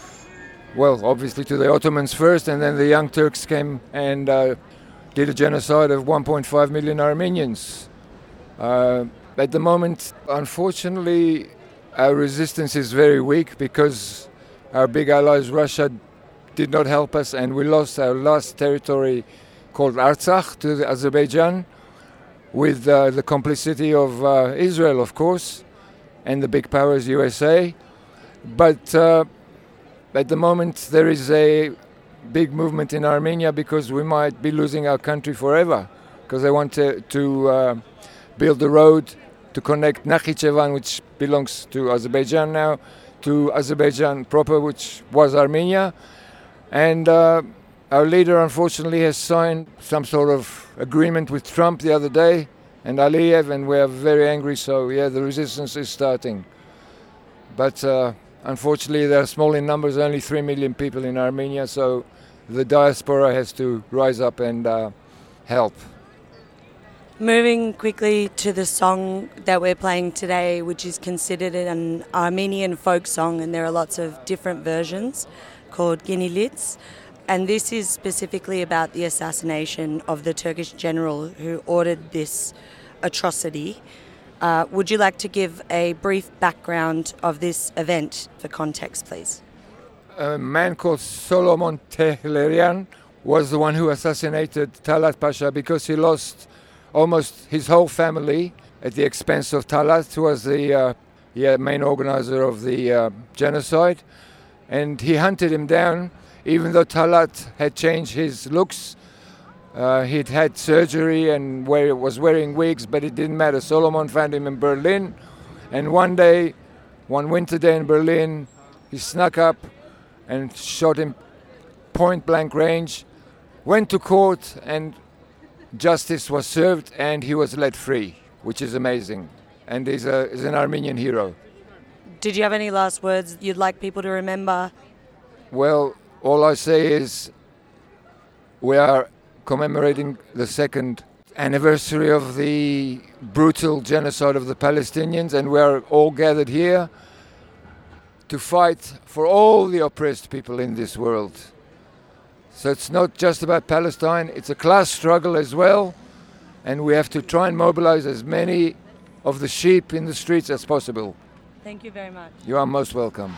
[SPEAKER 15] Well, obviously to the Ottomans first, and then the Young Turks came and uh, did a genocide of one point five million Armenians. Uh, at the moment, unfortunately, our resistance is very weak because our big allies, Russia, did not help us, and we lost our last territory called Artsakh to the Azerbaijan with uh, the complicity of uh, Israel, of course, and the big powers, U S A. But uh, at the moment, there is a big movement in Armenia because we might be losing our country forever, because they want to, to uh, build a road to connect Nakhichevan, which belongs to Azerbaijan now, to Azerbaijan proper, which was Armenia. And uh, our leader, unfortunately, has signed some sort of agreement with Trump the other day and Aliyev, and we are very angry. So, yeah, the resistance is starting. But uh, unfortunately, they are small in numbers, only three million people in Armenia, so the diaspora has to rise up and uh, help.
[SPEAKER 5] Moving quickly to the song that we're playing today, which is considered an Armenian folk song, and there are lots of different versions, called Ginilits. And this is specifically about the assassination of the Turkish general who ordered this atrocity. Uh, would you like to give a brief background of this event for context, please?
[SPEAKER 15] A man called Solomon Tehlerian was the one who assassinated Talat Pasha because he lost almost his whole family at the expense of Talat, who was the uh, yeah, main organizer of the uh, genocide. And he hunted him down, even though Talat had changed his looks. Uh, he'd had surgery and wear, was wearing wigs, but it didn't matter. Solomon found him in Berlin, and one day, one winter day in Berlin, he snuck up and shot him point blank range, went to court, and justice was served, and he was let free, which is amazing. And he's, a, he's an Armenian hero.
[SPEAKER 5] Did you have any last words you'd like people to remember?
[SPEAKER 15] Well, all I say is we are commemorating the second anniversary of the brutal genocide of the Palestinians, and we are all gathered here to fight for all the oppressed people in this world. So it's not just about Palestine, it's a class struggle as well, and we have to try and mobilize as many of the sheep in the streets as possible.
[SPEAKER 5] Thank you very much.
[SPEAKER 15] You are most welcome.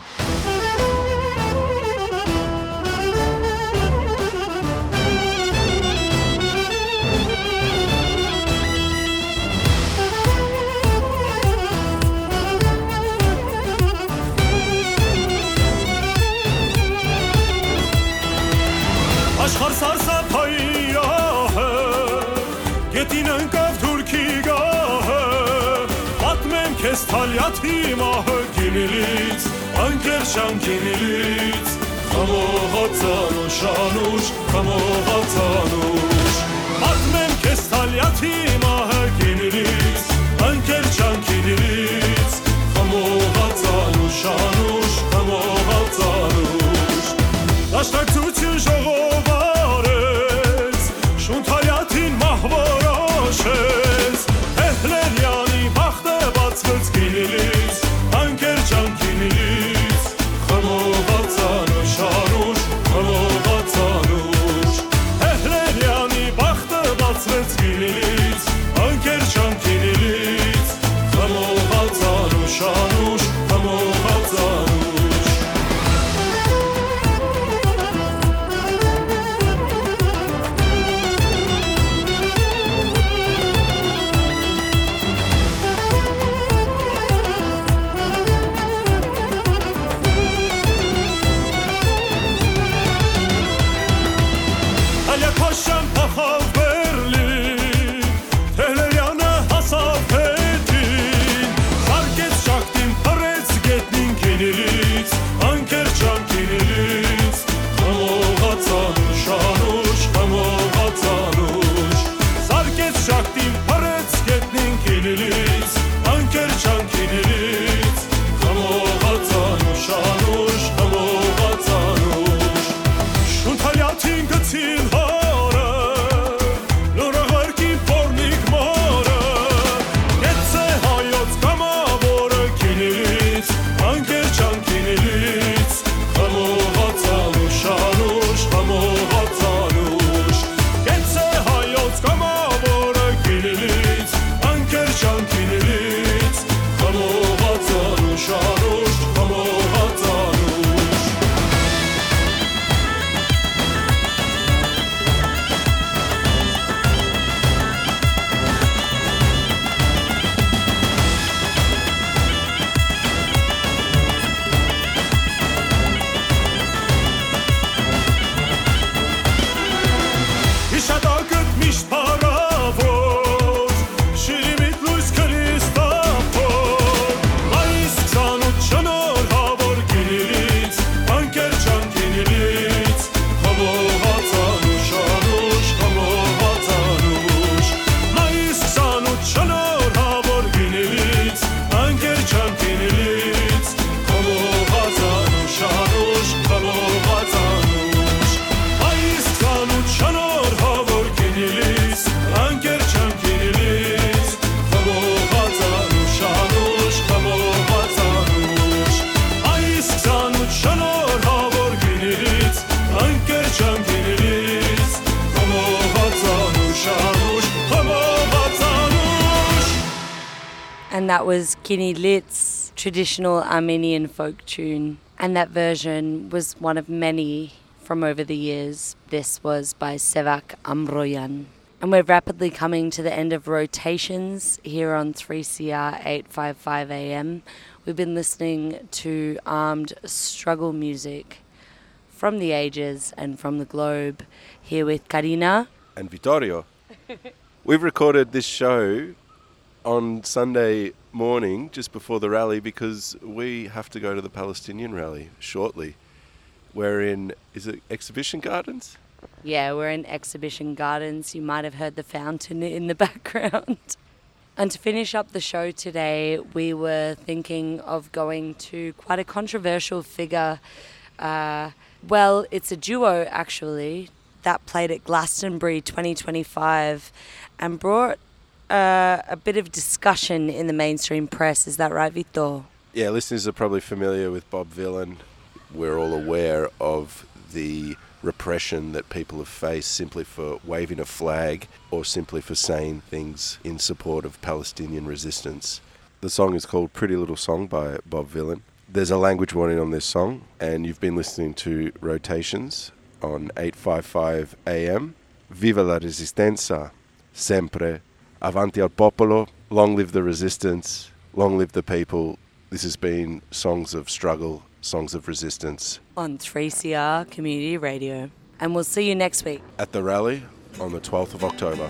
[SPEAKER 8] Աշխարհ սարսափայահը
[SPEAKER 16] Գետին ընկավ թուրքի գահը Պատմեմ քեզ թալյաթի մահը Գինիլից, անկերշան գինիլից Խամողացանուշ անուշ, խամողացանուշ Պատմեմ քեզ թալյաթի մահը Գինիլից, անկերշան գինիլից Խամողացանուշ անուշ, խամողացանուշ Դաշնակցություն ժողովարեց Շունթալյաթին մահվորոշեց Էհլերյանի բախտը բացվեց Գինիլից, անկերջան Գինիլից Խմողացանուշ անուշ, խմողացանուշ Էհլերյանի բախտը բացվեց Գինիլից, անկերջան Գինիլից Խմողացանուշ անուշ, խմողացանուշ Ալյակոշան պախավ Բերլին, Թեհլերյանը հասավ հետին, Սարկեց շակտին պրեց գետնին Գինիլից, անկերջան Գինիլից, խմողացանուշ անուշ, խմողացանուշ, Սարկեց շակտին պրեց գետնին Գինիլից, անկերջան Գինիլից, խմողացանուշ անուշ, խմողացանուշ, Շունթալյաթին գցին
[SPEAKER 5] And that was Kinilit's traditional Armenian folk tune. And that version was one of many from over the years. This was by Sevak Amroyan. And we're rapidly coming to the end of rotations here on three C R eight fifty-five A M. We've been listening to armed struggle music from the ages and from the globe, here with Karina
[SPEAKER 4] and Vittorio. We've recorded this show on Sunday morning just before the rally because we have to go to the Palestinian rally shortly. We're in, is it Exhibition Gardens?
[SPEAKER 5] Yeah, we're in Exhibition Gardens. You might have heard the fountain in the background. And to finish up the show today, we were thinking of going to quite a controversial figure. Uh, well, it's a duo, actually, that played at Glastonbury twenty twenty-five and brought uh, a bit of discussion in the mainstream press. Is that right, Vitor?
[SPEAKER 4] Yeah, listeners are probably familiar with Bob Vylan. We're all aware of the repression that people have faced simply for waving a flag or simply for saying things in support of Palestinian resistance. The song is called Pretty Little Song by Bob Vylan. There's a language warning on this song, and you've been listening to Rotations on eight fifty-five A M. Viva la Resistenza, sempre. Avanti al popolo, long live the resistance, long live the people. This has been Songs of Struggle, Songs of Resistance.
[SPEAKER 5] On three C R Community Radio. And we'll see you next week.
[SPEAKER 4] At the rally on the twelfth of October.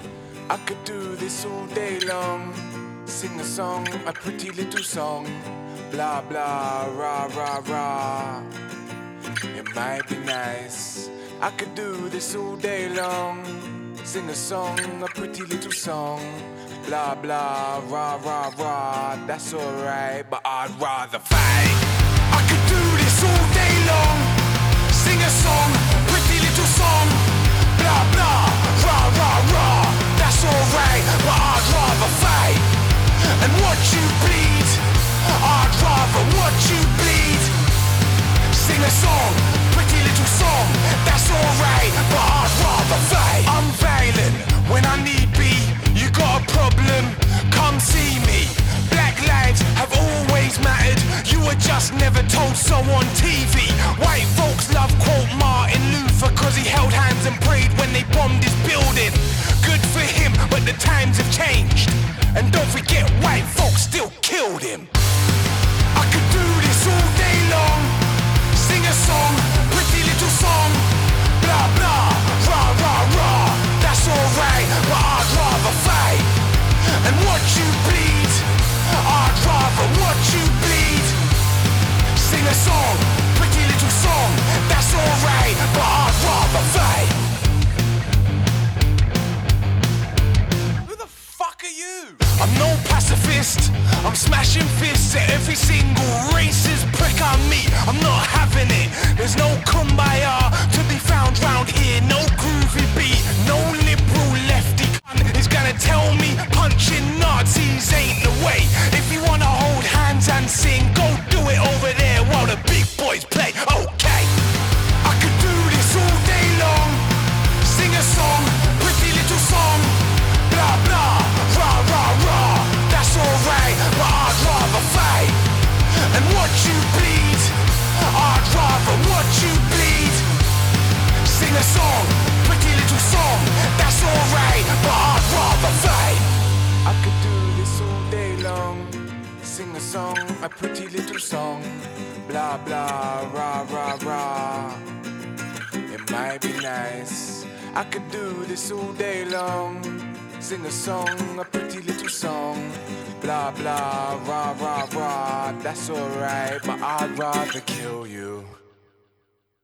[SPEAKER 17] I could do this all day long. Sing a song, a pretty little song. Blah blah, rah rah rah. It might be nice. I could do this all day long. Sing a song, a pretty little song. Blah blah, rah rah rah. That's alright, but I'd rather fight. I could do this all day long. Sing a song, pretty little song. Blah blah, rah rah rah. That's alright, but I'd rather fight and watch you bleed. I'd rather watch you bleed. Sing a song, pretty little song. That's alright, but I'd rather fight. I'm violent when I need be. You got a problem? Come see me. Black lives have always mattered. You were just never told so on T V. White folks love quote Martin Luther, cause he held hands and prayed when they bombed his building. Good for him, but the times have changed. And don't forget, white folks still killed him. I could do this all day long. Sing a song, pretty little song. Blah blah, rah rah rah. That's alright, but I'd rather fight and watch you bleed. I'd rather watch you bleed. Sing a song, pretty little song. That's alright, but I'd rather fight. I'm no pacifist, I'm smashing fists at every single racist prick I meet. I'm not having it, there's no kumbaya to be found round here. No groovy beat, no liberal lefty cunt is gonna tell me punching Nazis ain't the way. If you wanna hold hands and sing, go do it over there while the big boys play, okay. I could do this all day long. Sing a song, pretty little song. Blah blah, rah rah rah. That's alright, but I'd rather fight and watch you bleed. I'd rather watch you bleed. Sing a song, pretty little song. That's alright, but I'd rather fight. I could do this all day long. Sing a song, a pretty little song. Blah blah, rah rah rah. It might be nice. I could do this all day long. Sing a song, a pretty little song. Blah blah, rah rah rah. That's alright, but I'd rather kill you.